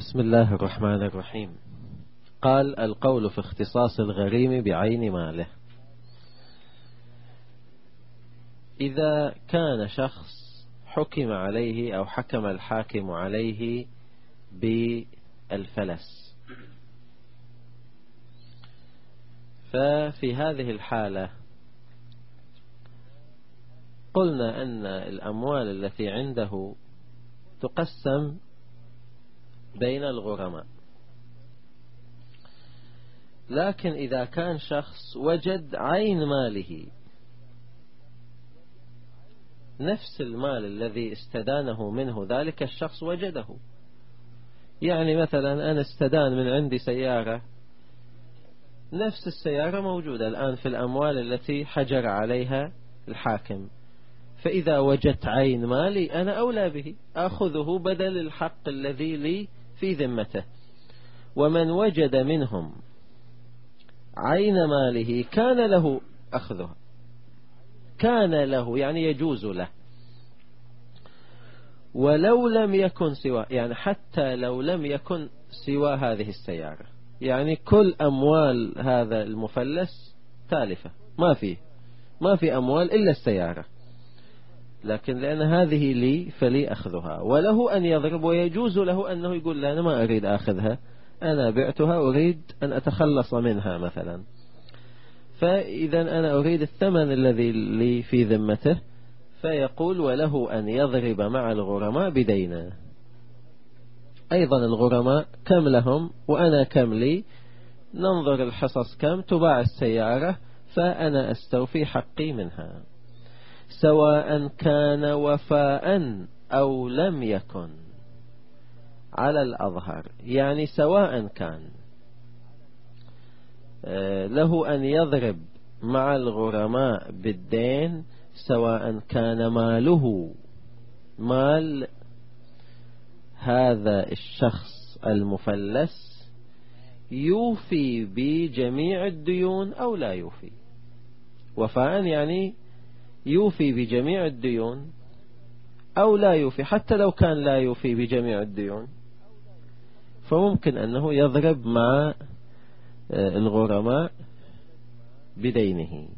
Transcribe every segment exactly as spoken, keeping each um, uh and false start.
بسم الله الرحمن الرحيم. قال: القول في اختصاص الغريم بعين ماله. إذا كان شخص حكم عليه أو حكم الحاكم عليه بالفلس، ففي هذه الحالة قلنا أن الأموال التي عنده تقسم بين الغرماء، لكن إذا كان شخص وجد عين ماله، نفس المال الذي استدانه منه ذلك الشخص وجده، يعني مثلا أنا استدان من عندي سيارة، نفس السيارة موجودة الآن في الأموال التي حجر عليها الحاكم، فإذا وجدت عين مالي أنا أولى به، أخذه بدل الحق الذي لي في ذمته. ومن وجد منهم عين ماله كان له أخذها، كان له يعني يجوز له، ولو لم يكن سوى، يعني حتى لو لم يكن سوى هذه السيارة، يعني كل أموال هذا المفلس تالفة، ما فيه ما في أموال إلا السيارة، لكن لأن هذه لي فلي أخذها، وله أن يضرب، ويجوز له أنه يقول لا أنا ما أريد أخذها، أنا بعتها أريد أن أتخلص منها مثلا، فإذا أنا أريد الثمن الذي لي في ذمته، فيقول وله أن يضرب مع الغرماء بدينه. أيضا الغرماء كم لهم وأنا كم لي، ننظر الحصص كم، تباع السيارة فأنا أستوفي حقي منها، سواء كان وفاء أو لم يكن، على الأظهر يعني سواء كان له أن يضرب مع الغرماء بالدين، سواء كان ماله مال هذا الشخص المفلس يوفي بجميع الديون أو لا يوفي. وفاء يعني يوفي بجميع الديون أو لا يوفي، حتى لو كان لا يوفي بجميع الديون فممكن أنه يضرب مع الغرماء بدينه.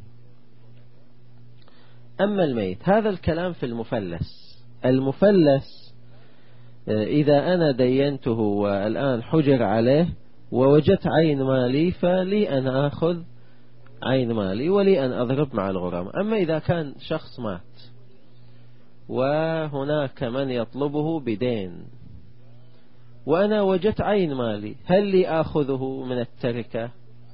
أما الميت، هذا الكلام في المفلس. المفلس إذا أنا دينته والآن حجر عليه ووجدت عين مالي، فلي أن أخذ عين مالي ولي أن أضرب مع الغرماء. أما إذا كان شخص مات وهناك من يطلبه بدين وأنا وجدت عين مالي، هل لي أخذه من التركة؟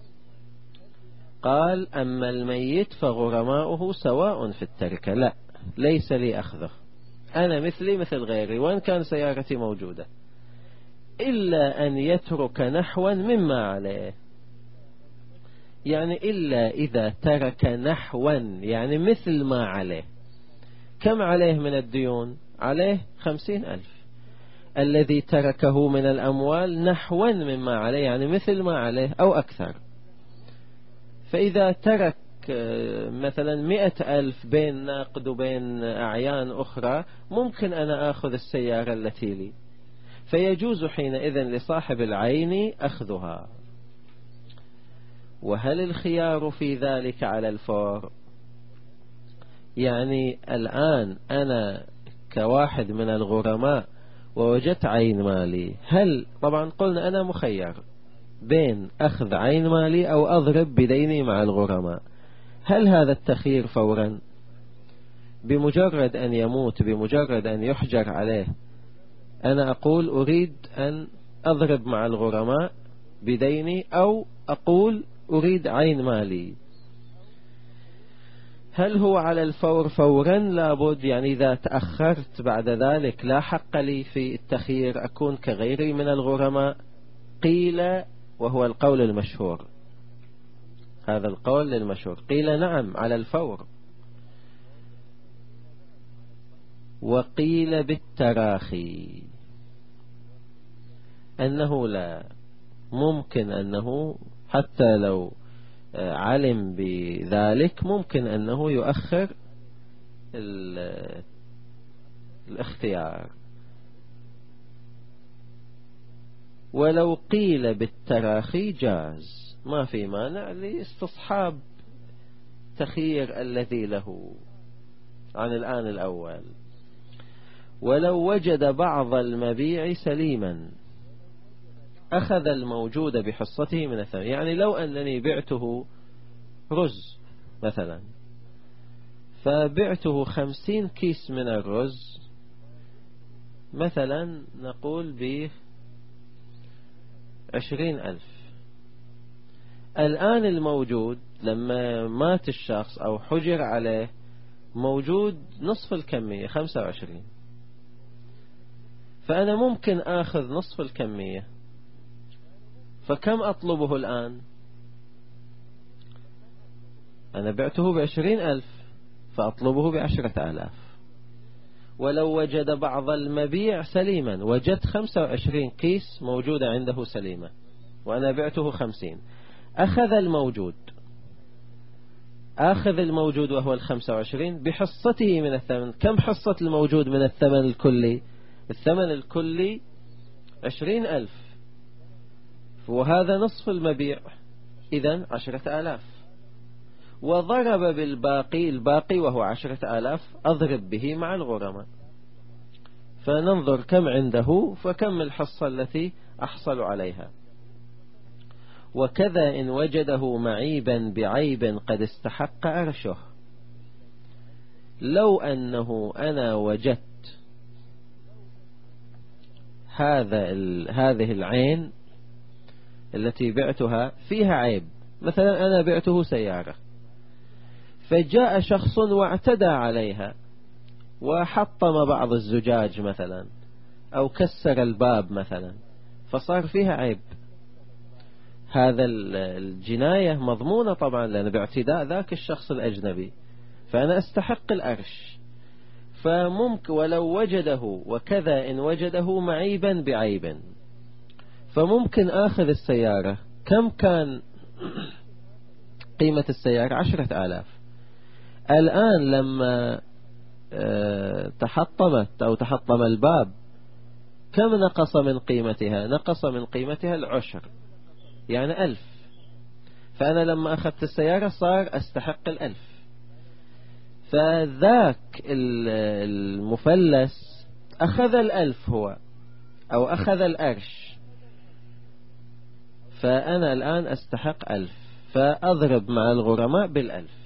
قال: أما الميت فغرماؤه سواء في التركة، لا، ليس لي أخذه، أنا مثلي مثل غيري وإن كان سيارتي موجودة، إلا أن يترك نحوا مما عليه، يعني إلا إذا ترك نحوا يعني مثل ما عليه. كم عليه من الديون؟ عليه خمسين ألف، الذي تركه من الأموال نحوا مما عليه يعني مثل ما عليه أو أكثر. فإذا ترك مثلا مئة ألف بين نقد وبين أعيان أخرى، ممكن أنا أخذ السيارة التي لي، فيجوز حينئذ لصاحب العين أخذها. وهل الخيار في ذلك على الفور؟ يعني الآن أنا كواحد من الغرماء ووجدت عين مالي، هل طبعا قلنا أنا مخير بين أخذ عين مالي أو أضرب بديني مع الغرماء، هل هذا التخيير فورا بمجرد أن يموت، بمجرد أن يحجر عليه، أنا أقول أريد أن أضرب مع الغرماء بديني، أو أقول أريد عين مالي؟ هل هو على الفور فورا لابد، يعني إذا تأخرت بعد ذلك لا حق لي في التخيير، أكون كغيري من الغرماء؟ قيل، وهو القول المشهور، هذا القول المشهور، قيل نعم على الفور، وقيل بالتراخي، أنه لا، ممكن أنه حتى لو علم بذلك ممكن أنه يؤخر الاختيار. ولو قيل بالتراخي جاز، ما في مانع لاستصحاب تخيير الذي له عن الآن الأول. ولو وجد بعض المبيع سليما أخذ الموجود بحصته من الثمن. يعني لو أنني بعته رز مثلا، فبعته خمسين كيس من الرز مثلا، نقول به عشرين ألف. الآن الموجود لما مات الشخص أو حجر عليه موجود نصف الكمية خمسة وعشرين، فأنا ممكن آخذ نصف الكمية. فكم أطلبه الآن؟ أنا بعته بعشرين ألف فأطلبه بعشرة آلاف. ولو وجد بعض المبيع سليما، وجدت خمسة وعشرين كيس موجودة عنده سليمة وأنا بعته خمسين، أخذ الموجود أخذ الموجود وهو الخمسة وعشرين بحصته من الثمن. كم حصة الموجود من الثمن الكلي؟ الثمن الكلي عشرين ألف، وهذا نصف المبيع، إذن عشرة آلاف. وضرب بالباقي، الباقي وهو عشرة آلاف أضرب به مع الغرماء، فننظر كم عنده فكم الحصة التي أحصل عليها. وكذا إن وجده معيبا بعيب قد استحق أرشه. لو أنه أنا وجدت هذا هذه العين التي بعتها فيها عيب، مثلا أنا بعته سيارة، فجاء شخص واعتدى عليها وحطم بعض الزجاج مثلا أو كسر الباب مثلا، فصار فيها عيب. هذا الجناية مضمونة طبعا، لأن باعتداء ذاك الشخص الأجنبي، فأنا أستحق الأرش. فممكن ولو وجده، وكذا إن وجده معيبا بعيب، فممكن آخذ السيارة. كم كان قيمة السيارة؟ عشرة آلاف. الآن لما تحطمت أو تحطم الباب كم نقص من قيمتها؟ نقص من قيمتها العشر، يعني ألف. فأنا لما أخذت السيارة صار أستحق الألف. فذاك المفلس أخذ الألف هو، أو أخذ الأرش، فأنا الآن أستحق ألف، فأضرب مع الغرماء بالألف.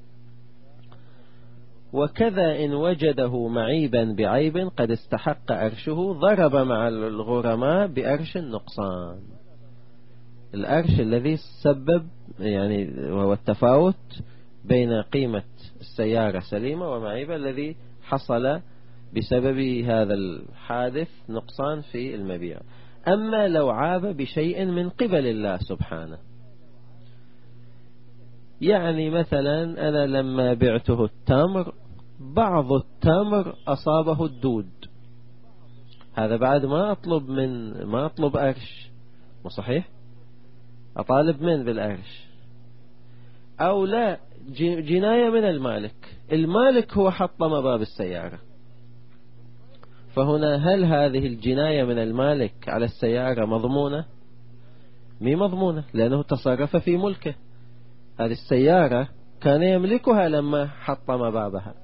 وكذا إن وجده معيبا بعيب قد استحق أرشه، ضرب مع الغرماء بأرش النقصان. الأرش الذي سبب يعني وهو التفاوت بين قيمة السيارة سليمة ومعيبة الذي حصل بسبب هذا الحادث نقصان في المبيع. أما لو عاب بشيء من قبل الله سبحانه، يعني مثلا أنا لما بعته التمر بعض التمر أصابه الدود، هذا بعد ما أطلب من ما أطلب أرش، مو صحيح؟ أطالب من بالأرش أو لا؟ جناية من المالك، المالك هو حطم باب السيارة، فهنا هل هذه الجناية من المالك على السيارة مضمونة؟ مي مضمونة، لأنه تصرف في ملكه. هذه السيارة كان يملكها لما حطم بابها،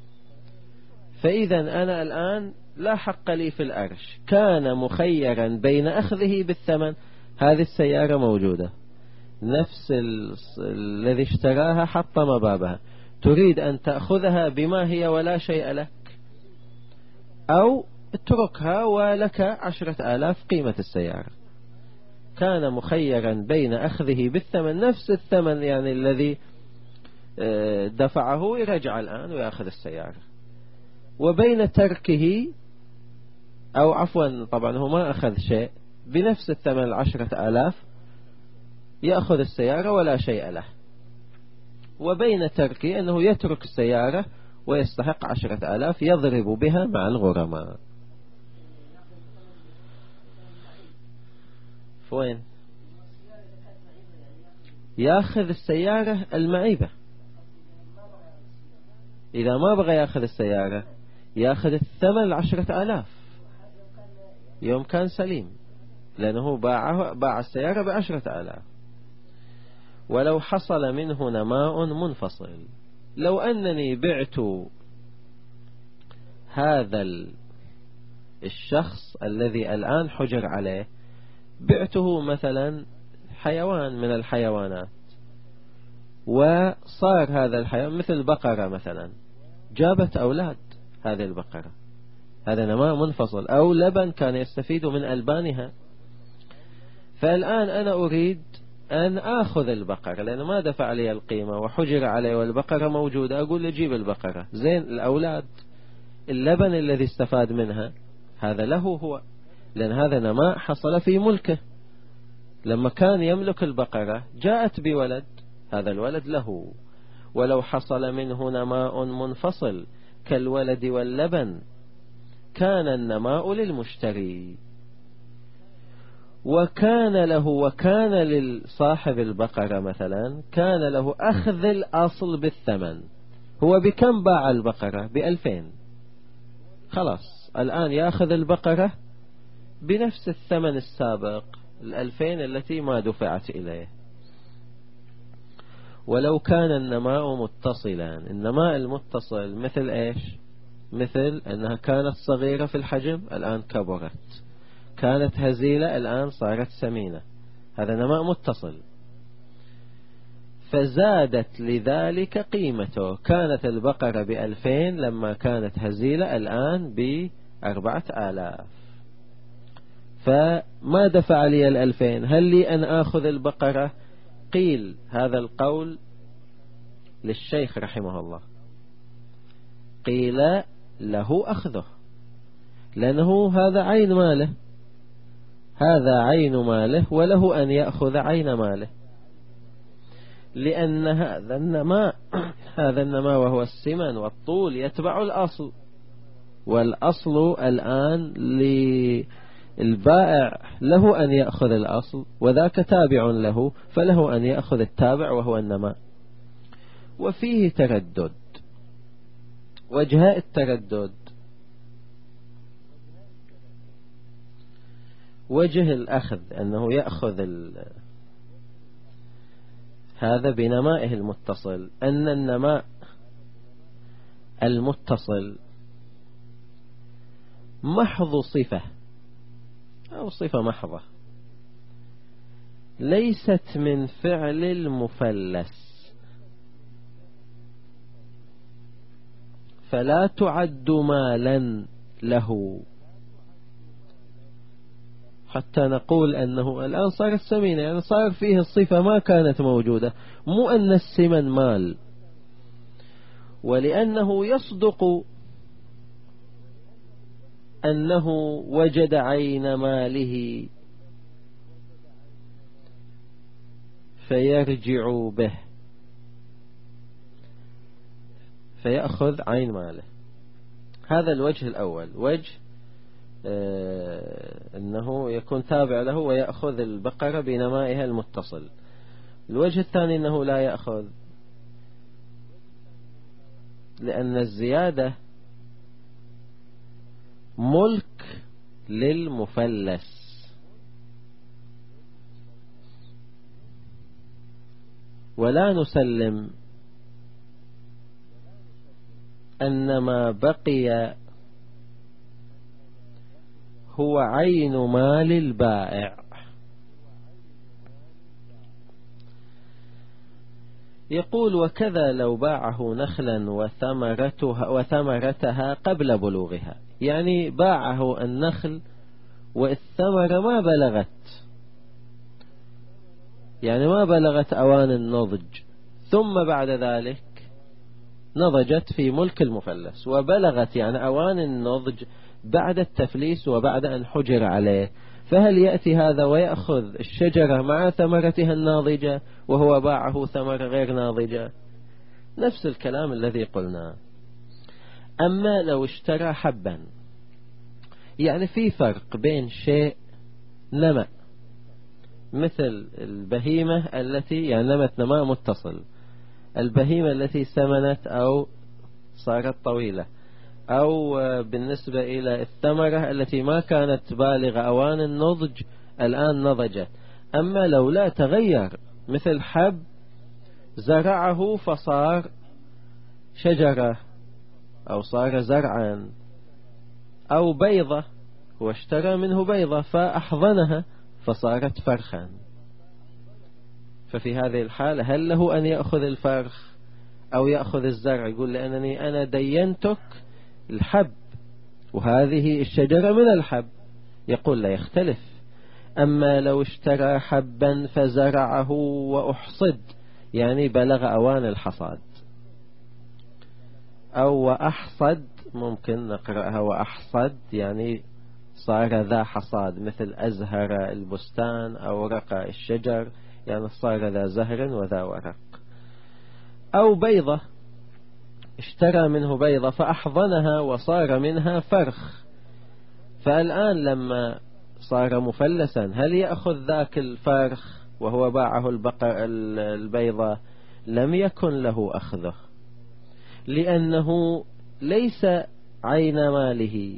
فإذا أنا الآن لا حق لي في الأرش. كان مخيرا بين أخذه بالثمن، هذه السيارة موجودة، نفس الذي اشتراها حطم بابها، تريد أن تأخذها بما هي ولا شيء لك، أو اتركها ولك عشرة آلاف قيمة السيارة. كان مخيرا بين أخذه بالثمن، نفس الثمن يعني الذي دفعه يرجع الآن ويأخذ السيارة، وبين تركه، أو عفوا طبعا هو ما أخذ شيء، بنفس الثمن العشرة آلاف يأخذ السيارة ولا شيء له، وبين تركه أنه يترك السيارة ويستحق عشرة آلاف يضرب بها مع الغرماء. فوين يأخذ السيارة المعيبة؟ إذا ما بغى يأخذ السيارة يأخذ الثمن العشرة آلاف يوم كان سليم. لأنه باعه باع السيارة بعشرة آلاف. ولو حصل منه نماء منفصل، لو أنني بعت هذا الشخص الذي الآن حجر عليه، بعته مثلا حيوان من الحيوانات، وصار هذا الحيوان مثل بقرة مثلا، جابت أولاد هذه البقرة، هذا نماء منفصل، أو لبن كان يستفيد من ألبانها. فالآن أنا أريد أن أخذ البقرة لأنه ما دفع لي القيمة وحجر عليه والبقرة موجودة، أقول له جيب البقرة، زين الأولاد اللبن الذي استفاد منها هذا له هو، لأن هذا نماء حصل في ملكه. لما كان يملك البقرة جاءت بولد، هذا الولد له. ولو حصل منه نماء منفصل كالولد واللبن كان النماء للمشتري، وكان له وكان للصاحب البقرة مثلا كان له أخذ الأصل بالثمن. هو بكم باع البقرة؟ بألفين، خلاص الآن يأخذ البقرة بنفس الثمن السابق، الألفين التي ما دفعت إليه. ولو كان النماء متصلا، النماء المتصل مثل إيش؟ مثل أنها كانت صغيرة في الحجم الآن كبرت، كانت هزيلة الآن صارت سمينة، هذا نماء متصل. فزادت لذلك قيمته، كانت البقرة بألفين لما كانت هزيلة، الآن بأربعة آلاف، فما دفع لي الألفين، هل لي أن آخذ البقرة؟ قيل هذا القول للشيخ رحمه الله، قيل له أخذه، لأنه هذا عين ماله، هذا عين ماله وله أن يأخذ عين ماله، لأن هذا النماء هذا النماء وهو السمن والطول يتبع الأصل، والأصل الآن للبائع له أن يأخذ الأصل، وذاك تابع له فله أن يأخذ التابع وهو النماء. وفيه تردد. وجهاء التردد: وجه الأخذ أنه يأخذ هذا بنمائه المتصل، أن النماء المتصل محض صفة أو صفة محضة، ليست من فعل المفلس، فلا تعد مالا له، حتى نقول أنه الآن صارت سمينة، يعني صار فيه الصفة ما كانت موجودة، مو أن السمن مال. ولأنه يصدق أنه وجد عين ماله فيرجع به، فيأخذ عين ماله. هذا الوجه الأول، وجه آه أنه يكون تابع له ويأخذ البقرة بنمائها المتصل. الوجه الثاني أنه لا يأخذ، لأن الزيادة ملك للمفلس، ولا نسلم أن ما بقي هو عين مال البائع. يقول: وكذا لو باعه نخلا وثمرتها, وثمرتها قبل بلوغها، يعني باعه النخل والثمرة ما بلغت، يعني ما بلغت أوان النضج، ثم بعد ذلك نضجت في ملك المفلس، وبلغت يعني أوان النضج بعد التفليس وبعد أن حجر عليه، فهل يأتي هذا ويأخذ الشجرة مع ثمرتها الناضجة وهو باعه ثمرة غير ناضجة؟ نفس الكلام الذي قلنا. أما لو اشترى حبا، يعني في فرق بين شيء نمى مثل البهيمة التي يعني نمت نماء متصل، البهيمة التي سمنت أو صارت طويلة، أو بالنسبة إلى الثمرة التي ما كانت بالغة أوان النضج الآن نضجت. أما لو لا تغير، مثل حب زرعه فصار شجرة أو صار زرعا، أو بيضة واشترى منه بيضة فأحضنها فصارت فرخا، ففي هذه الحالة هل له أن يأخذ الفرخ أو يأخذ الزرع؟ يقول لأنني أنا دينتك الحب وهذه الشجرة من الحب. يقول لا، يختلف. أما لو اشترى حبا فزرعه وأحصد، يعني بلغ أوان الحصاد، أو وأحصد، ممكن نقرأها وأحصد يعني صار ذا حصاد، مثل أزهر البستان أو رقى الشجر، يعني صار ذا زهر وذا ورق. أو بيضة، اشترى منه بيضة فأحضنها وصار منها فرخ، فالآن لما صار مفلسا هل يأخذ ذاك الفرخ وهو باعه البقر البيضة؟ لم يكن له أخذه، لأنه ليس عين ماله.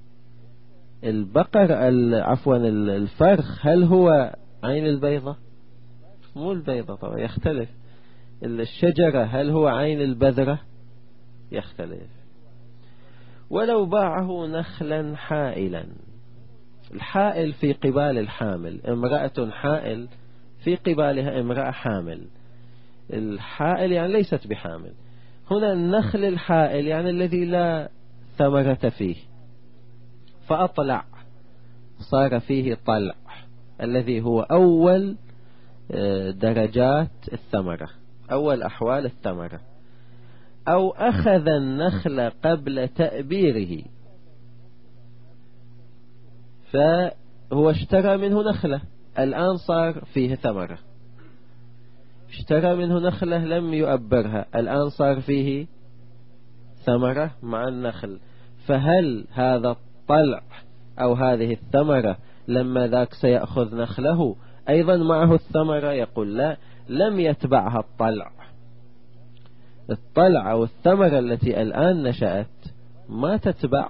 البقر عفوا الفرخ هل هو عين البيضة؟ مو البيضة طبعا، يختلف. الشجرة هل هو عين البذرة؟ يختلف. ولو باعه نخلا حائلا، الحائل في قبال الحامل، امرأة حائل في قبالها امرأة حامل. الحائل يعني ليست بحامل. هنا النخل الحائل يعني الذي لا ثمرة فيه، فأطلع، صار فيه طلع الذي هو أول درجات الثمرة، أول أحوال الثمرة. أو أخذ النخل قبل تأبيره، فهو اشترى منه نخلة، الآن صار فيه ثمرة. اشترى منه نخلة لم يؤبرها، الآن صار فيه ثمرة مع النخل، فهل هذا الطلع أو هذه الثمرة لما ذاك سيأخذ نخله أيضا معه الثمرة؟ يقول لا، لم يتبعها الطلع. الطلع أو الثمرة التي الآن نشأت ما تتبع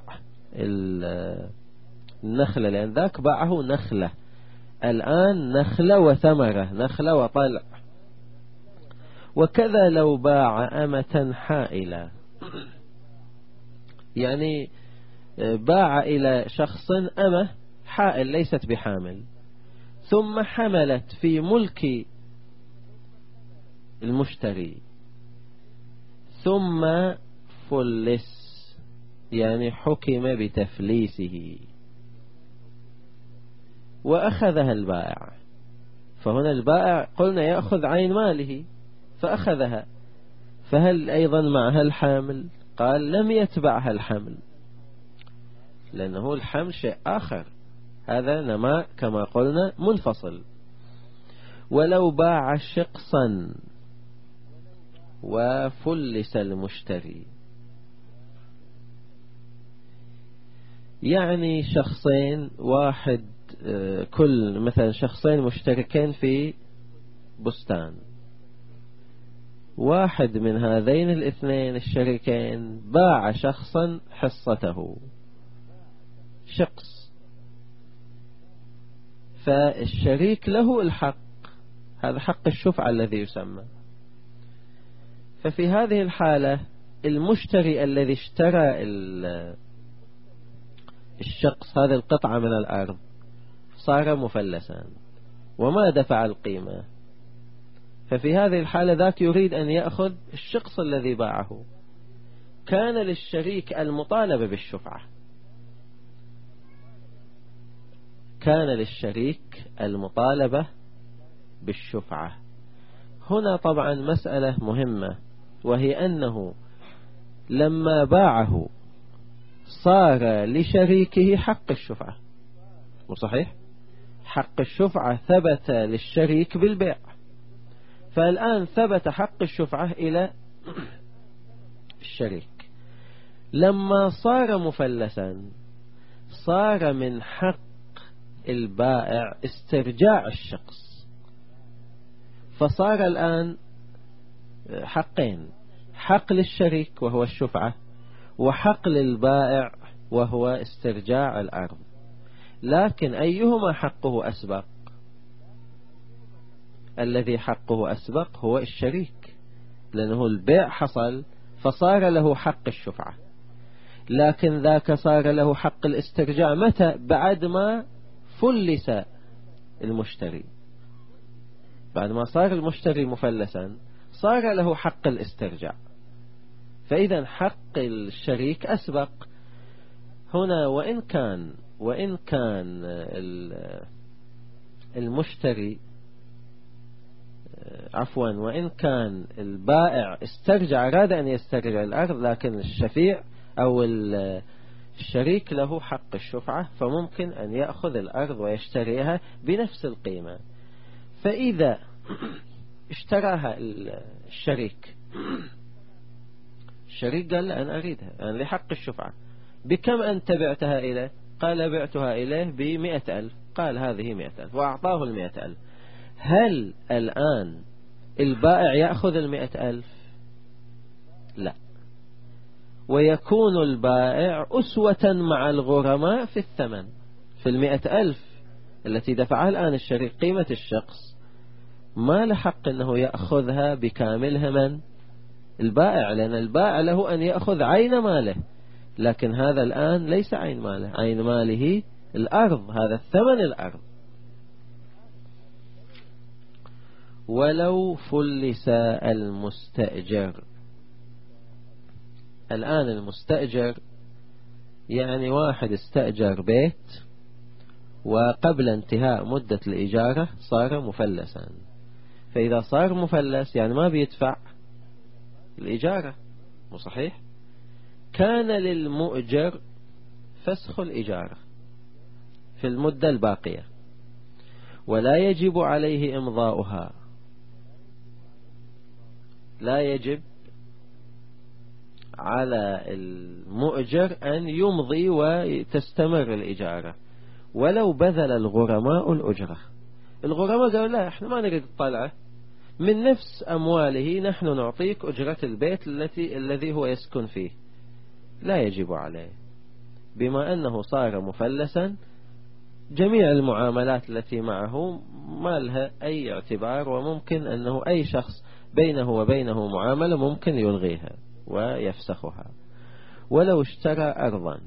النخلة، لأن ذاك باعه نخلة، الآن نخلة وثمرة، نخلة وطلع. وكذا لو باع أمة حائلة، يعني باع إلى شخص أمة حائل ليست بحامل، ثم حملت في ملك المشتري، ثم فلس، يعني حكم بتفليسه وأخذها البائع. فهنا البائع قلنا يأخذ عين ماله فأخذها، فهل أيضا معها الحامل؟ قال لم يتبعها الحمل، لأنه الحمل شيء آخر، هذا نماء كما قلنا منفصل. ولو باع شقصا وفلس المشتري، يعني شخصين، واحد كل مثلا شخصين مشتركين في بستان، واحد من هذين الاثنين الشريكين باع شخصا حصته، شخص، فالشريك له الحق، هذا حق الشفعة الذي يسمى. ففي هذه الحالة المشتري الذي اشترى الشخص هذه القطعة من الأرض صار مفلسا وما دفع القيمة، ففي هذه الحالة ذاك يريد أن يأخذ الشخص الذي باعه. كان للشريك المطالبة بالشفعة، كان للشريك المطالبة بالشفعة. هنا طبعا مسألة مهمة، وهي أنه لما باعه صار لشريكه حق الشفعة، وصحيح حق الشفعة ثبت للشريك بالبيع، فالآن ثبت حق الشفعة إلى الشريك. لما صار مفلسا صار من حق البائع استرجاع الشخص، فصار الآن حقين، حق للشريك وهو الشفعة، وحق للبائع وهو استرجاع الأرض. لكن أيهما حقه أسبق؟ الذي حقه أسبق هو الشريك، لأنه البيع حصل فصار له حق الشفعة، لكن ذاك صار له حق الاسترجاع متى؟ بعد ما فلس المشتري، بعد ما صار المشتري مفلسا صار له حق الاسترجاع. فإذا حق الشريك أسبق هنا. وإن كان وإن كان المشتري عفوا وإن كان البائع استرجع، أراد أن يسترجع الأرض، لكن الشفيع أو الشريك له حق الشفعة، فممكن أن يأخذ الأرض ويشتريها بنفس القيمة. فإذا اشتراها الشريك الشريك قال لا أنا أريدها، أنا لحق الشفعة، بكم أنت بعتها إليه؟ قال بعتها إليه بمئة ألف. قال هذه مئة ألف وأعطاه المئة ألف. هل الآن البائع يأخذ المئة ألف؟ لا. ويكون البائع أسوة مع الغرماء في الثمن، في المئة ألف التي دفعها الآن الشريك قيمة الشخص، ما لحق أنه يأخذها بكاملها من؟ البائع، لأن البائع له أن يأخذ عين ماله، لكن هذا الآن ليس عين ماله، عين ماله الأرض، هذا الثمن الأرض. ولو فلس المستأجر، الآن المستأجر يعني واحد استأجر بيت وقبل انتهاء مدة الإجارة صار مفلسا، فإذا صار مفلس يعني ما بيدفع الإجارة، مو صحيح؟ كان للمؤجر فسخ الإجارة في المدة الباقية، ولا يجب عليه إمضاؤها، لا يجب على المؤجر أن يمضي وتستمر الإجارة ولو بذل الغرماء الأجرة. الغرماء قالوا لا احنا ما نريد الطلعة، من نفس أمواله نحن نعطيك أجرة البيت التي الذي هو يسكن فيه، لا يجب عليه، بما أنه صار مفلسا جميع المعاملات التي معه ما لها أي اعتبار، وممكن أنه أي شخص بينه وبينه معاملة ممكن يلغيها ويفسخها. ولو اشترى أرضا،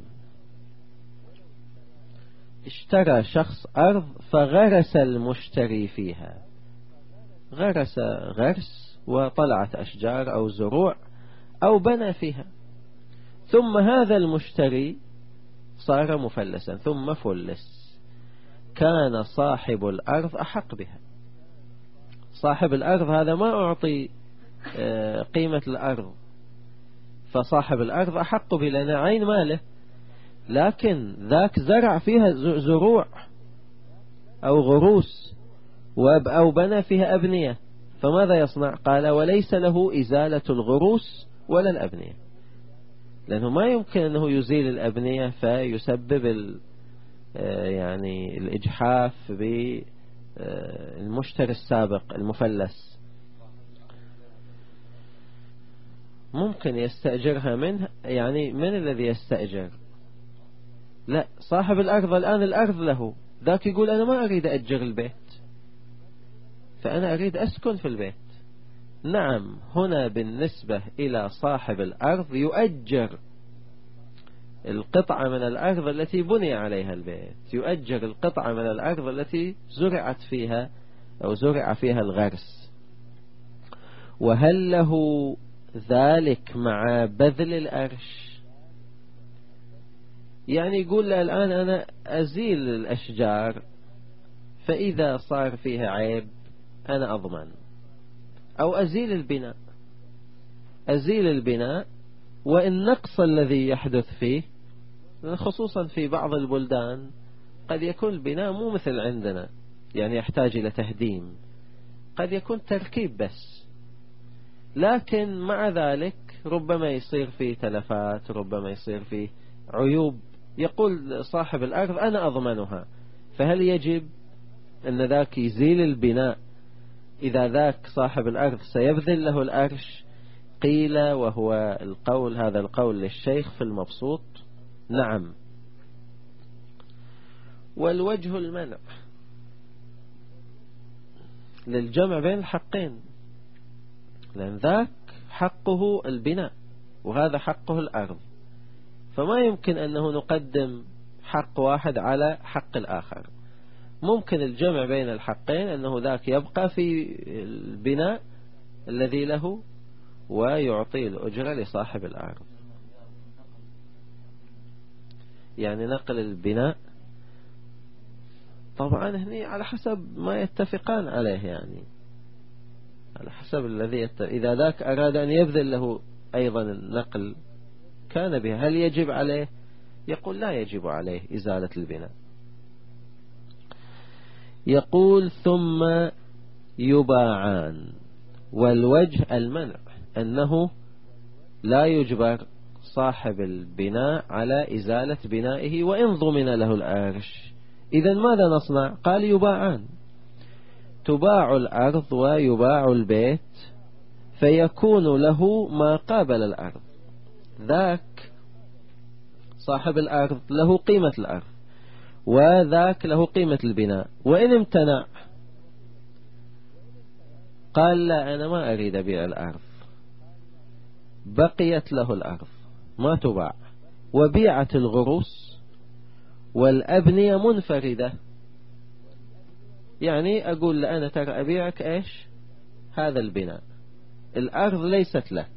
اشترى شخص أرض فغرس المشتري فيها، غرس غرس وطلعت أشجار أو زروع أو بنى فيها، ثم هذا المشتري صار مفلسا ثم فلس، كان صاحب الأرض أحق بها. صاحب الأرض هذا ما أعطي قيمة الأرض، فصاحب الأرض أحق بها لأن عين ماله، لكن ذاك زرع فيها زروع أو غروس أو بنى فيها أبنية، فماذا يصنع؟ قال وليس له إزالة الغروس ولا الأبنية، لأنه ما يمكن أنه يزيل الأبنية فيسبب يعني الإجحاف بالمشتري السابق المفلس. ممكن يستأجرها منه، يعني من الذي يستأجر؟ لا، صاحب الأرض الآن الأرض له، ذاك يقول أنا ما أريد أجر البيت، فأنا أريد أسكن في البيت. نعم، هنا بالنسبة إلى صاحب الأرض يؤجر القطعة من الأرض التي بني عليها البيت، يؤجر القطعة من الأرض التي زرعت فيها أو زرع فيها الغرس. وهل له ذلك مع بذل الأرش؟ يعني يقول له الآن أنا أزيل الأشجار، فإذا صار فيها عيب أنا أضمن، أو أزيل البناء أزيل البناء والنقص الذي يحدث فيه، خصوصا في بعض البلدان قد يكون البناء مو مثل عندنا، يعني يحتاج إلى تهديم، قد يكون تركيب بس، لكن مع ذلك ربما يصير فيه تلفات، ربما يصير فيه عيوب، يقول صاحب الأرض أنا أضمنها. فهل يجب أن ذاك يزيل البناء إذا ذاك صاحب الأرض سيبذل له الأرش؟ قيل، وهو القول هذا القول للشيخ في المبسوط، نعم. والوجه المنع للجمع بين الحقين، لأن ذاك حقه البناء وهذا حقه الأرض، فما يمكن أنه نقدم حق واحد على حق الآخر. ممكن الجمع بين الحقين أنه ذاك يبقى في البناء الذي له ويعطي الأجرة لصاحب الأرض. يعني نقل البناء طبعا هني على حسب ما يتفقان عليه، يعني على حسب الذي يتفق. إذا ذاك أراد أن يبذل له أيضا النقل كان بها، هل يجب عليه؟ يقول لا يجب عليه إزالة البناء. يقول ثم يباعان، والوجه المنع أنه لا يجبر صاحب البناء على إزالة بنائه وإن ضمن له الأرش. إذن ماذا نصنع؟ قال يباعان، تباع الأرض ويباع البيت، فيكون له ما قابل الأرض. ذاك صاحب الأرض له قيمة الأرض وذاك له قيمة البناء، وإن امتنع قال لا أنا ما أريد أبيع الأرض، بقيت له الأرض ما تباع، وبيعت الغروس والأبنية منفردة. يعني أقول له أنا ترى أبيعك إيش؟ هذا البناء، الأرض ليست لك.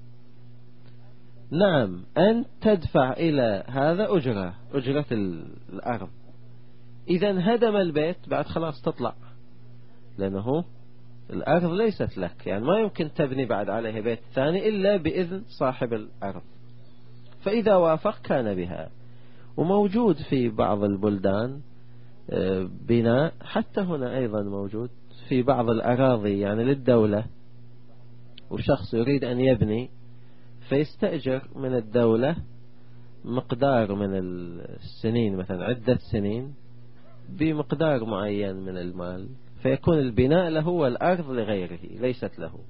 نعم أنت تدفع إلى هذا أجرة، أجرة الأرض. إذا هدم البيت بعد خلاص تطلع، لأنه الأرض ليست لك، يعني ما يمكن تبني بعد عليه بيت ثاني إلا بإذن صاحب الأرض. فإذا وافق كان بها. وموجود في بعض البلدان بناء، حتى هنا أيضا موجود في بعض الأراضي يعني للدولة، وشخص يريد أن يبني فيستأجر من الدولة مقدار من السنين، مثلا عدة سنين بمقدار معين من المال، فيكون البناء له والأرض لغيره ليست له.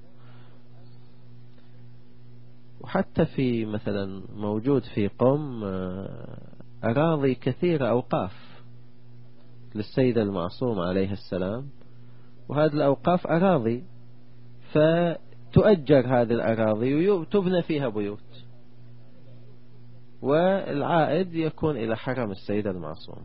وحتى في مثلا موجود في قم أراضي كثيرة أوقاف للسيدة المعصومة عليه السلام، وهذه الأوقاف أراضي، فتؤجر هذه الأراضي وتبنى فيها بيوت، والعائد يكون إلى حرم السيدة المعصومة.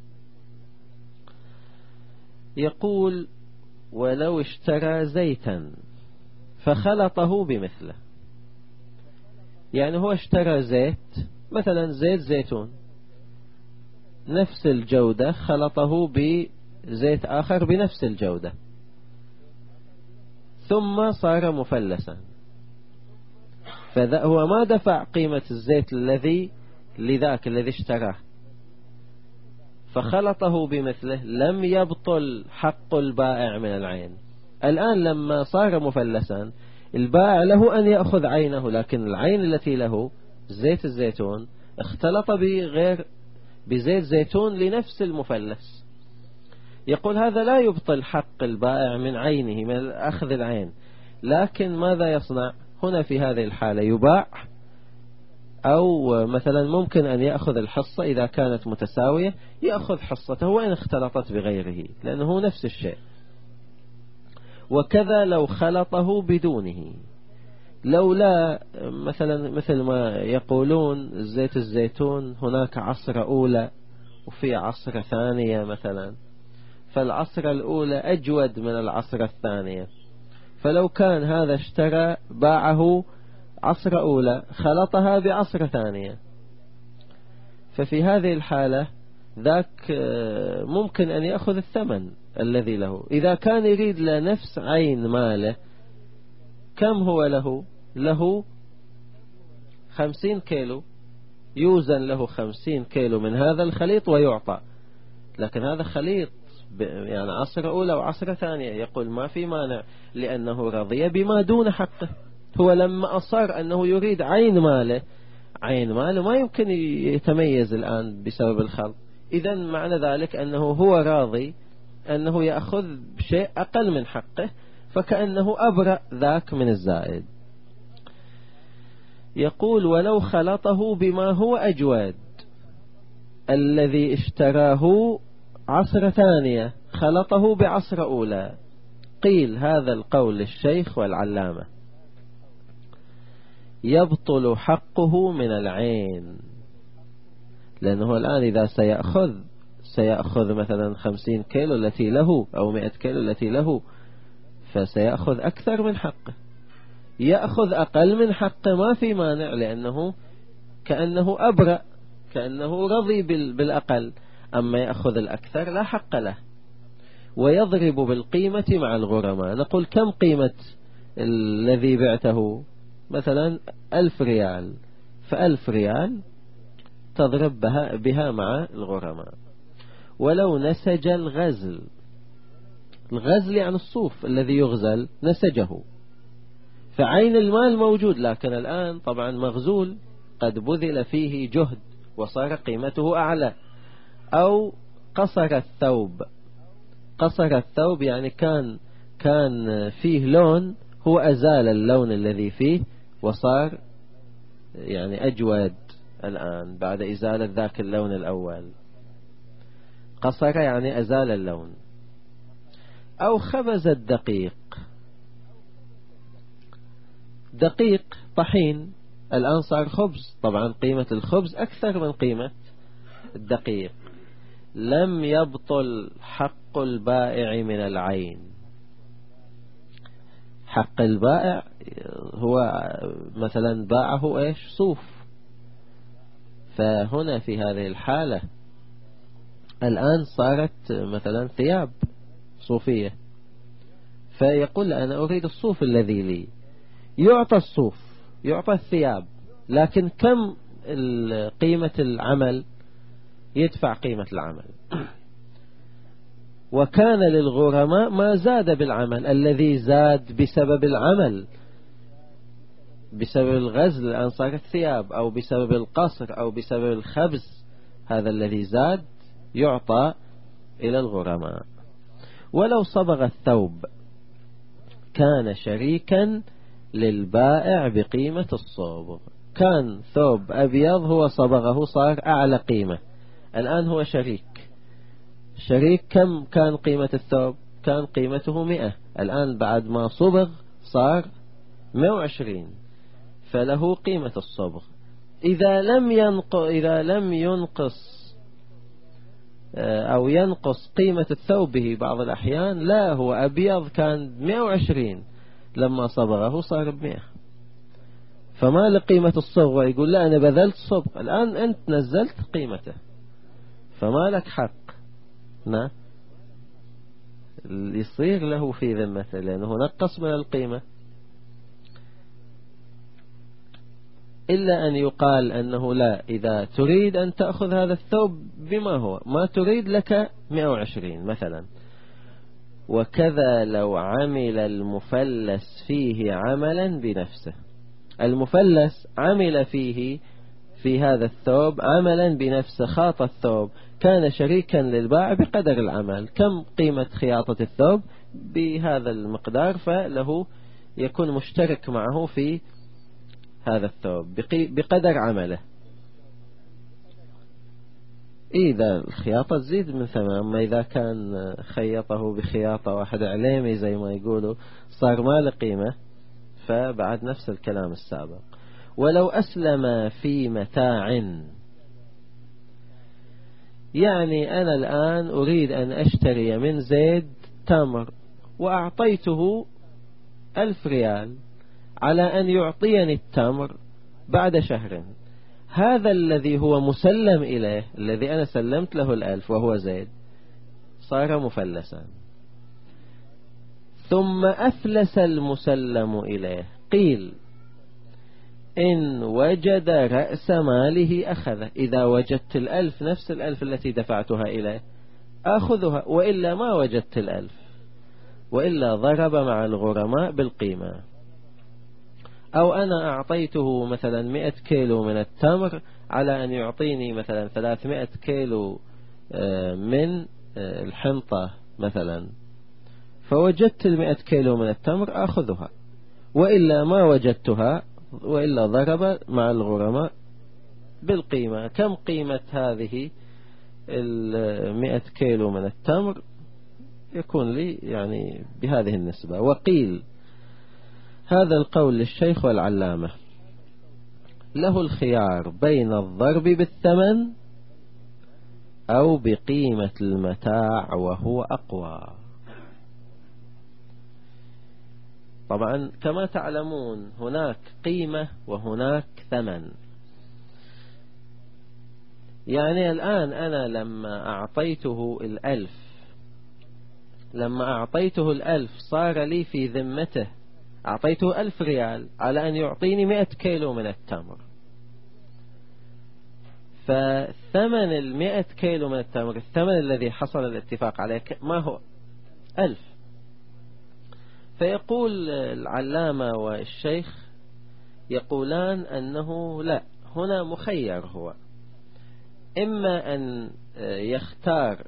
يقول ولو اشترى زيتا فخلطه بمثله، يعني هو اشترى زيت مثلا زيت زيتون نفس الجودة، خلطه بزيت آخر بنفس الجودة، ثم صار مفلسا، فهو ما دفع قيمة الزيت الذي لذاك الذي اشتراه، فخلطه بمثله، لم يبطل حق البائع من العين. الآن لما صار مفلسا البائع له أن يأخذ عينه، لكن العين التي له زيت الزيتون اختلط بغير بزيت زيتون لنفس المفلس. يقول هذا لا يبطل حق البائع من عينه، من أخذ العين، لكن ماذا يصنع هنا في هذه الحالة؟ يباع، أو مثلا ممكن أن يأخذ الحصة إذا كانت متساوية، يأخذ حصته وإن اختلطت بغيره، لأنه نفس الشيء. وكذا لو خلطه بدونه، لو لا مثلا مثل ما يقولون زيت الزيتون هناك عصرة أولى وفي عصرة ثانية مثلا، فالعصرة الأولى أجود من العصرة الثانية، فلو كان هذا اشترى باعه عصرة أولى خلطها بعصرة ثانية، ففي هذه الحالة ذاك ممكن أن يأخذ الثمن الذي له. إذا كان يريد لنفس عين ماله، كم هو له؟ له خمسين كيلو، يوزن له خمسين كيلو من هذا الخليط ويعطى. لكن هذا خليط يعني عصرة أولى وعصرة ثانية، يقول ما في مانع، لأنه رضي بما دون حقه. هو لما أصر أنه يريد عين ماله، عين ماله ما يمكن يتميز الآن بسبب الخلط، إذا معنى ذلك أنه هو راضي أنه يأخذ شيء أقل من حقه، فكأنه أبرأ ذاك من الزائد. يقول ولو خلطه بما هو أجود، الذي اشتراه عصر ثانية خلطه بعصر أولى. قيل هذا القول للشيخ والعلامة يبطل حقه من العين، لأنه الآن إذا سيأخذ سيأخذ مثلا خمسين كيلو التي له أو مئة كيلو التي له، فسيأخذ أكثر من حقه. يأخذ أقل من حقه ما في مانع، لأنه كأنه أبرأ، كأنه رضي بالأقل. أما يأخذ الأكثر لا حق له. ويضرب بالقيمة مع الغرماء. نقول كم قيمة الذي بعته؟ مثلا ألف ريال، فألف ريال تضرب بها, بها مع الغرماء. ولو نسج الغزل، الغزل يعني الصوف الذي يغزل، نسجه، فعين المال موجود، لكن الآن طبعا مغزول، قد بذل فيه جهد وصار قيمته أعلى. أو قصر الثوب، قصر الثوب يعني كان كان فيه لون، هو أزال اللون الذي فيه وصار يعني أجود الآن بعد إزالة ذاك اللون الأول. قصر يعني أزال اللون. أو خبز الدقيق، دقيق طحين الآن صار خبز، طبعا قيمة الخبز أكثر من قيمة الدقيق. لم يبطل حق البائع من العين. حق البائع هو مثلا باعه إيش؟ صوف. فهنا في هذه الحالة الآن صارت مثلا ثياب صوفية، فيقول أنا أريد الصوف الذي لي. يعطى الصوف، يعطى الثياب، لكن كم قيمة العمل؟ يدفع قيمة العمل. وكان للغرماء ما زاد بالعمل، الذي زاد بسبب العمل، بسبب الغزل الآن صارت ثياب، أو بسبب القصر، أو بسبب الخبز، هذا الذي زاد يعطى إلى الغرماء. ولو صبغ الثوب كان شريكا للبائع بقيمة الصوب. كان ثوب أبيض هو صبغه صار أعلى قيمة، الآن هو شريك. شريك كم كان قيمة الثوب؟ كان قيمته مئة، الآن بعد ما صبغ صار مئة وعشرين، فله قيمة الصبغ. إذا لم ينقص إذا لم ينقص أو ينقص قيمة الثوب به بعض الأحيان، لا، هو أبيض كان مئة وعشرين، لما صبغه صار بمئة، فما لقيمة الصبغ. يقول لا أنا بذلت صبغ، الآن أنت نزلت قيمته، فما لك حق. ما يصير له في ذمته لأنه نقص من القيمة. إلا أن يقال أنه لا، إذا تريد أن تأخذ هذا الثوب بما هو، ما تريد لك مئة وعشرين مثلا. وكذا لو عمل المفلس فيه عملا بنفسه. المفلس عمل فيه في هذا الثوب عملا بنفسه، خاط الثوب، كان شريكا للبائع بقدر العمل. كم قيمة خياطة الثوب؟ بهذا المقدار، فله يكون مشترك معه في هذا الثوب بقدر عمله. إذا الخياطة تزيد من ثمن، أما إذا كان خيطه بخياطة واحدة عليمي زي ما يقولوا صار ما له قيمة، فبعد نفس الكلام السابق. ولو أسلم في متاع، يعني أنا الآن أريد أن أشتري من زيد تمر وأعطيته ألف ريال على أن يعطيني التمر بعد شهر. هذا الذي هو مسلم إليه، الذي أنا سلمت له الألف وهو زيد، صار مفلسا. ثم أفلس المسلم إليه. قيل إن وجد رأس ماله أخذه. إذا وجدت الألف نفس الألف التي دفعتها إليه أخذها، وإلا ما وجدت الألف، وإلا ضرب مع الغرماء بالقيمة. أو أنا أعطيته مثلا مئة كيلو من التمر على أن يعطيني مثلا ثلاثمائة كيلو من الحنطة مثلا، فوجدت المئة كيلو من التمر أخذها، وإلا ما وجدتها، وإلا ضرب مع الغرماء بالقيمة. كم قيمة هذه المئة كيلو من التمر يكون لي يعني بهذه النسبة. وقيل هذا القول للشيخ والعلامة له الخيار بين الضرب بالثمن أو بقيمة المتاع وهو أقوى. طبعا كما تعلمون هناك قيمة وهناك ثمن. يعني الآن أنا لما أعطيته الألف لما أعطيته الألف صار لي في ذمته أعطيته ألف ريال على أن يعطيني مئة كيلو من التمر. فثمن المئة كيلو من التمر الثمن الذي حصل الاتفاق عليه ما هو؟ ألف. فيقول العلامة والشيخ يقولان أنه لا، هنا مخير هو، إما أن يختار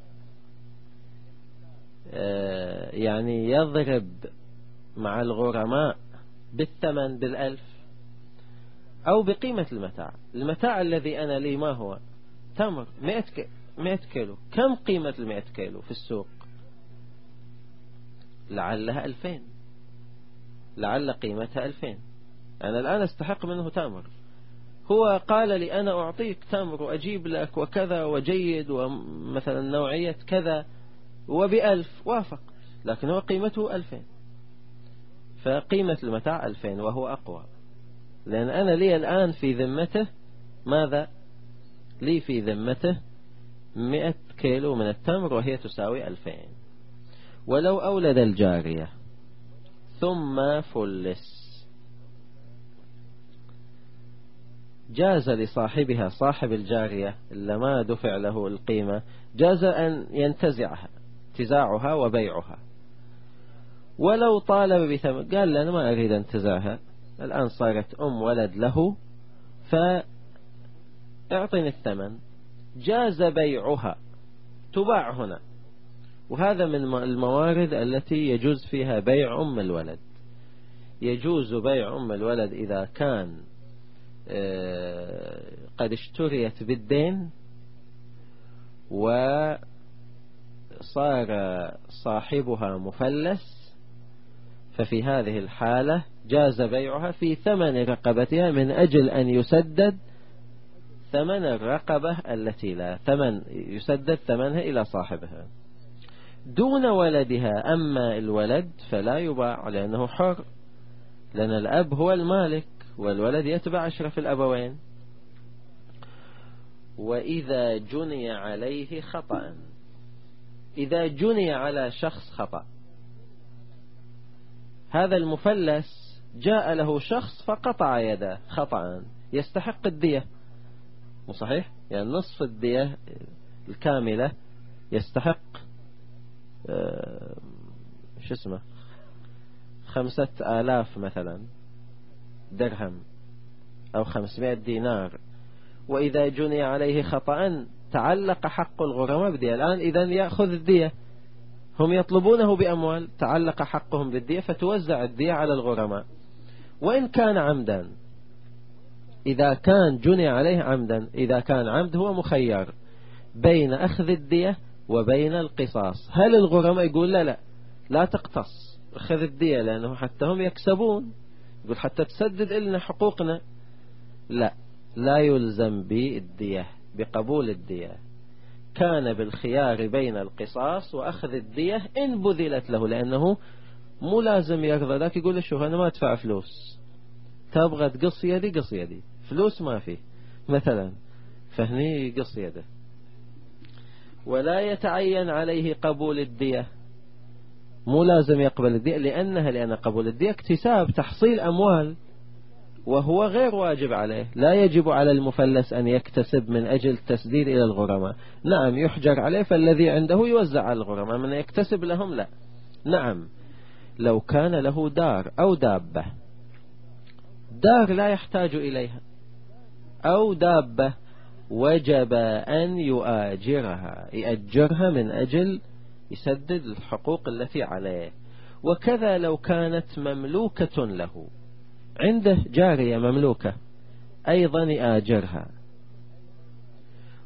يعني يضرب مع الغرماء بالثمن بالألف أو بقيمة المتاع. المتاع الذي أنا لي ما هو؟ تمر مئة كيلو. كم قيمة المئة كيلو في السوق؟ لعلها ألفين، لعل قيمتها ألفين. أنا الآن استحق منه تمر. هو قال لي أنا أعطيك تمر وأجيب لك وكذا وجيد ومثلا نوعية كذا وبألف، وافق، لكن هو قيمته ألفين. فقيمة المتاع ألفين وهو أقوى، لأن أنا لي الآن في ذمته ماذا؟ لي في ذمته مئة كيلو من التمر وهي تساوي ألفين. ولو أولد الجارية ثم فلس جاز لصاحبها، صاحب الجارية اللي ما دفع له القيمة، جاز أن ينتزعها انتزاعها وبيعها. ولو طالب بثمن قال لأنا ما أريد انتزاعها، الآن صارت أم ولد له فاعطني الثمن، جاز بيعها، تباع هنا. وهذا من الموارد التي يجوز فيها بيع أم الولد. يجوز بيع أم الولد إذا كان قد اشتريت بالدين وصار صاحبها مفلس، ففي هذه الحالة جاز بيعها في ثمن رقبتها من أجل أن يسدد ثمن الرقبة التي لا ثمن يسدد ثمنها إلى صاحبها. دون ولدها أما الولد فلا يباع لأنه حر، لأن الأب هو المالك والولد يتبع أشرف الأبوين. وإذا جني عليه خطأ، إذا جني على شخص خطأ، هذا المفلس جاء له شخص فقطع يده خطأ، يستحق الدية، مو صحيح؟ يعني نصف الدية الكاملة يستحق شو اسمه خمسة آلاف مثلا درهم أو خمسمائة دينار. وإذا جني عليه خطأ تعلق حق الغرماء بدية. الآن إذا يأخذ الدية، هم يطلبونه بأموال، تعلق حقهم بالدية فتوزع الدية على الغرماء. وإن كان عمدا، إذا كان جني عليه عمدا، إذا كان عمد هو مخير بين أخذ الدية وبين القصاص. هل الغرماء يقول لا لا لا تقتص، أخذ الدية لأنه حتى هم يكسبون، يقول حتى تسدد لنا حقوقنا، لا لا يلزم بالدية بقبول الدية. كان بالخيار بين القصاص وأخذ الدية إن بذلت له، لأنه مو لازم يرضى ذاك يقول شوف أنا ما أدفع فلوس، تبغى تقص يدي قص يدي، فلوس ما فيه مثلا، فهني قص يده. ولا يتعين عليه قبول الدية، مو لازم يقبل الدية، لأنها لأن قبول الدية اكتساب تحصيل أموال وهو غير واجب عليه. لا يجب على المفلس أن يكتسب من أجل تسديد إلى الغرماء. نعم يحجر عليه، فالذي عنده يوزع على الغرماء، من يكتسب لهم لا. نعم لو كان له دار أو دابة، دار لا يحتاج إليها أو دابة، وجب أن يؤاجرها، يأجرها من أجل يسدد الحقوق التي عليه. وكذا لو كانت مملوكة له، عنده جارية مملوكة أيضا يآجرها.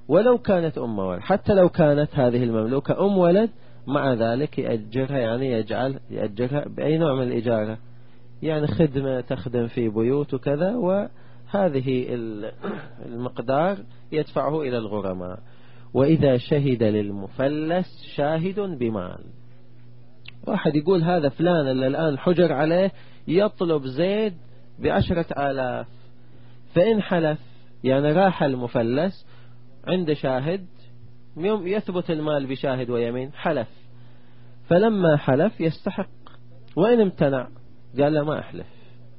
ولو كانت أم ولد، حتى لو كانت هذه المملوكة أم ولد مع ذلك يأجرها، يعني يجعل يأجرها بأي نوع من الإجارة، يعني خدمة تخدم في بيوت وكذا، وهذه المقدار يدفعه إلى الغرماء. وإذا شهد للمفلس شاهد بمال، واحد يقول هذا فلان اللي الآن حجر عليه يطلب زيد بعشرة آلاف، فإن حلف، يعني راح المفلس عند شاهد يثبت المال بشاهد ويمين، حلف، فلما حلف يستحق، وإن امتنع قال له ما أحلف.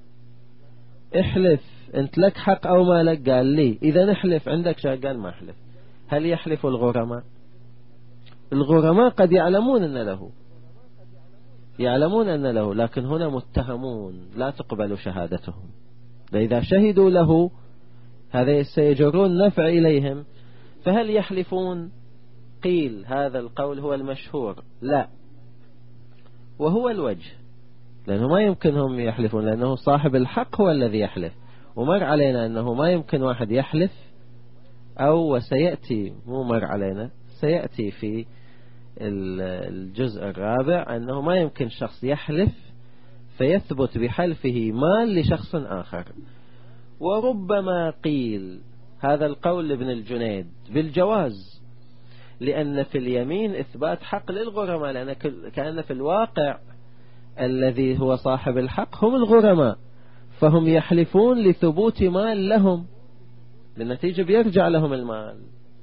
احلف انت لك حق أو ما لك، قال لي، إذا نحلف عندك شاهد، قال ما أحلف. هل يحلف الغرماء؟ الغرماء قد يعلمون أن له يعلمون أن له لكن هنا متهمون لا تقبل شهادتهم، فإذا شهدوا له هذا سيجرون نفع إليهم، فهل يحلفون؟ قيل هذا القول هو المشهور لا، وهو الوجه، لأنه ما يمكنهم يحلفون، لأنه صاحب الحق هو الذي يحلف، ومر علينا أنه ما يمكن واحد يحلف، أو وسيأتي، مو مر علينا، سيأتي في الجزء الرابع أنه ما يمكن شخص يحلف فيثبت بحلفه مال لشخص آخر. وربما قيل هذا القول لابن الجنيد بالجواز، لأن في اليمين إثبات حق للغرماء، لأن كأن في الواقع الذي هو صاحب الحق هم الغرماء، فهم يحلفون لثبوت مال لهم، بالنتيجة بيرجع لهم المال.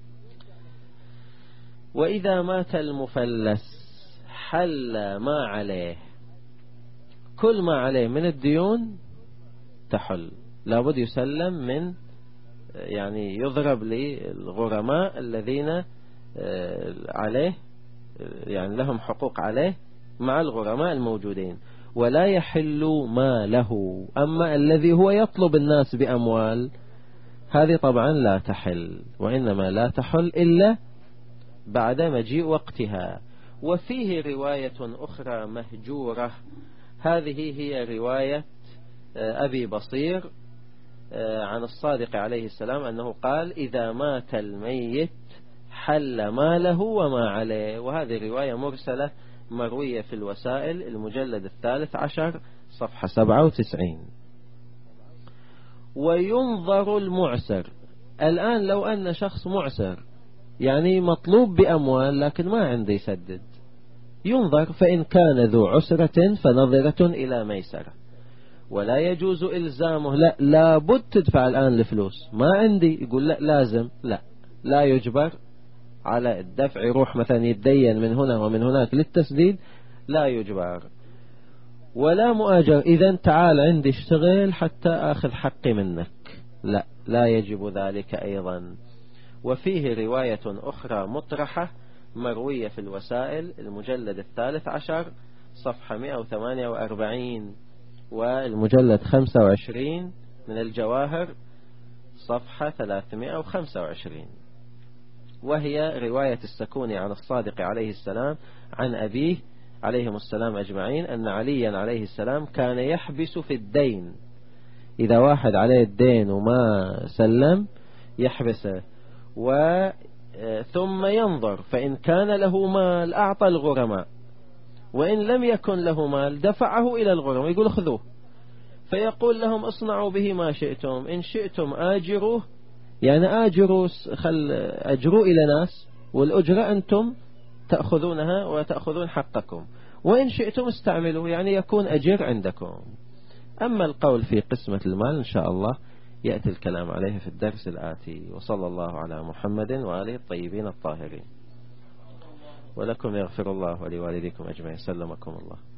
وإذا مات المفلس حل ما عليه، كل ما عليه من الديون تحل، لابد يسلم من، يعني يضرب للغرماء الذين عليه، يعني لهم حقوق عليه مع الغرماء الموجودين، ولا يحل ما له. أما الذي هو يطلب الناس بأموال هذه طبعا لا تحل، وإنما لا تحل إلا بعد مجيء وقتها. وفيه رواية أخرى مهجورة، هذه هي رواية أبي بصير عن الصادق عليه السلام أنه قال إذا مات الميت حل ماله وما عليه، وهذه رواية مرسلة مروية في الوسائل المجلد الثالث عشر صفحة سبعة وتسعين. وينظر المعسر، الآن لو أن شخص معسر يعني مطلوب بأموال لكن ما عنده يسدد، ينظر، فإن كان ذو عسرة فنظرة إلى ميسرة، ولا يجوز إلزامه لا لابد تدفع الآن الفلوس، ما عندي، يقول لا لازم، لا لا يجبر على الدفع، يروح مثلا يتدين من هنا ومن هناك للتسديد، لا يجبر. ولا مؤاجر، إذا تعال عندي اشتغل حتى أخذ حقي منك، لا لا يجب ذلك أيضا. وفيه رواية أخرى مطرحة مروية في الوسائل المجلد الثالث عشر صفحة مئة وثمانية وأربعين، والمجلد خمسة وعشرين من الجواهر صفحة ثلاثمئة وخمسة وعشرين، وهي رواية السكوني عن الصادق عليه السلام عن أبيه عليهم السلام أجمعين أن عليا عليه السلام كان يحبس في الدين، إذا واحد عليه الدين وما سلم يحبسه، ثم ينظر، فإن كان له مال أعطى الغرماء، وإن لم يكن له مال دفعه إلى الغرماء، يقول خذوه، فيقول لهم اصنعوا به ما شئتم، إن شئتم آجروه، يعني آجروا خل أجروا إلى ناس، والأجرة أنتم تأخذونها وتأخذون حقكم، وإن شئتم استعملوا، يعني يكون أجر عندكم. أما القول في قسمة المال إن شاء الله يأتي الكلام عليه في الدرس الآتي. وصلى الله على محمد وآله الطيبين الطاهرين. ولكم يغفر الله ولوالديكم أجمعين. سلمكم الله.